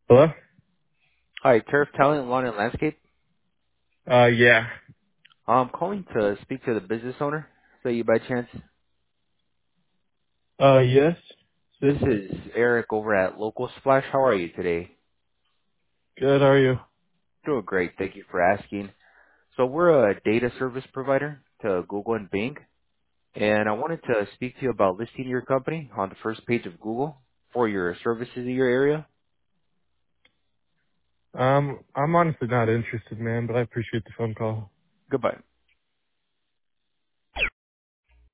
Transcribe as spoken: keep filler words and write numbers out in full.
Hello? Hi, Turf Talent Lawn and Landscape. Uh, yeah. I'm calling to speak to the business owner. So you by chance? Uh, yes. This This is Eric over at Local Splash. How are you today? good. How are you? Doing great. Thank you for asking. So we're a data service provider to Google and Bing, and I wanted to speak to you about listing your company on the first page of Google for your services in your area. Um, I'm honestly not interested, man, but I appreciate the phone call. Goodbye.